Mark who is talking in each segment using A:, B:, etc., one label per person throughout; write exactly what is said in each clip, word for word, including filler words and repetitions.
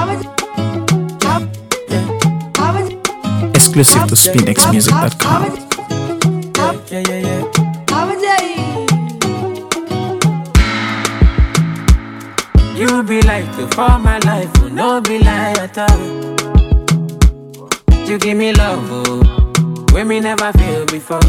A: Exclusive to spin x music dot com.
B: Yeah, yeah, yeah. You be like the for my life, will no be lie at all. You give me love, oh, when me never feel before.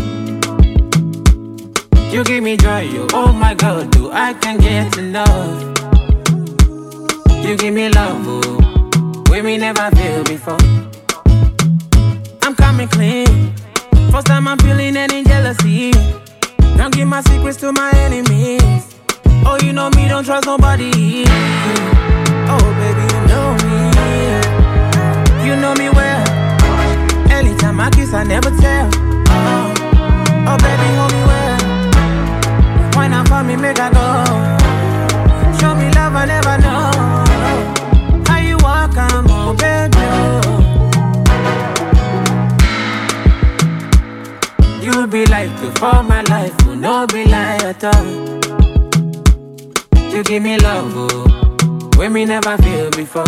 B: You give me joy, oh, oh my God, do I can get enough. You give me love, oh, when me never feel before. I'm coming clean, first time I'm feeling any jealousy. Don't give my secrets to my enemies. Oh, you know me, don't trust nobody. Oh, baby, you know me. You know me well. Anytime I kiss, I never tell. Oh, oh baby, hold me well. Why not for me, make I go? Show me love, I never know. How you walk, I'm on, baby. You be like the for my life, will no be lie at all. You give me love, oh, when me never feel before.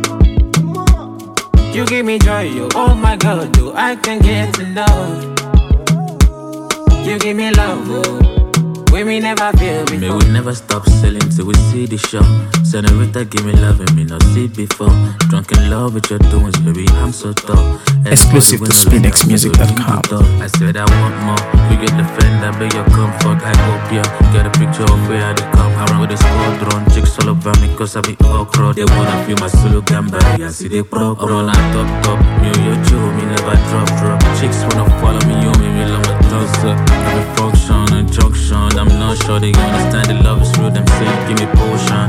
B: You give me joy, oh, oh my God, do I can get enough. You give me love, oh, when me never feel before.
C: May we never stop selling till we see the show. Senorita, give me love and me not see before. Drunk in love with your doings, baby, I'm so tall.
A: Exclusive to spin x music dot com.
C: I said I want more. We get the friend, I beg your comfort. I hope ya get a picture of where I come. I run with a squadron, chicks all over me cause I be all crowd. They wanna feel my solo gamba, I see they pro. Roll on top top, me you you, me never drop drop. Chicks wanna follow me, you me me love my close up. Every function and junction, I'm not sure they understand the love is real. Them say give me potion.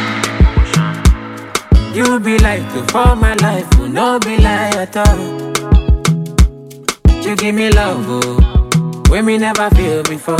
B: You be like the for my life, will no be lie at all. You give me love, oh, when me never feel before.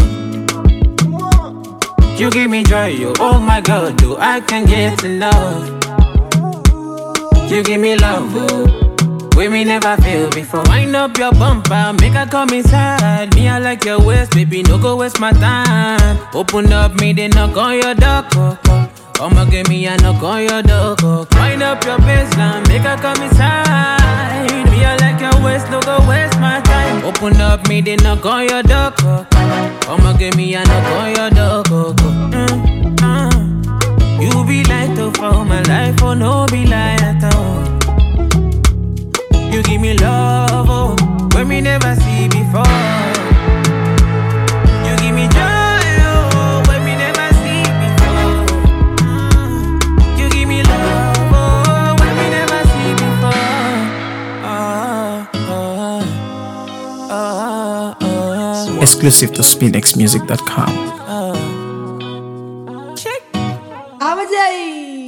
B: You give me joy, oh, oh my God, do I can get enough. You give me love, oh, when me never feel before. Wind up your bumper, make her come inside. Me, I like your waist, baby, no go waste my time. Open up, me, they knock on your door. Come and give me a knock on your door. Wind up your baseline, make her come inside. Me, I like your waist, no go waste my time. Open up, me, they knock on your door. Come and give me a knock on your door. Mm, uh. You be like to for my life, oh no be lie at all. You give me love, oh, when me never see before. You give me joy, oh, when me never see before. You give me love, oh, when me never see before. Oh, oh, oh, oh, oh.
A: Exclusive to spin x music dot com.
B: Check. I'm a day.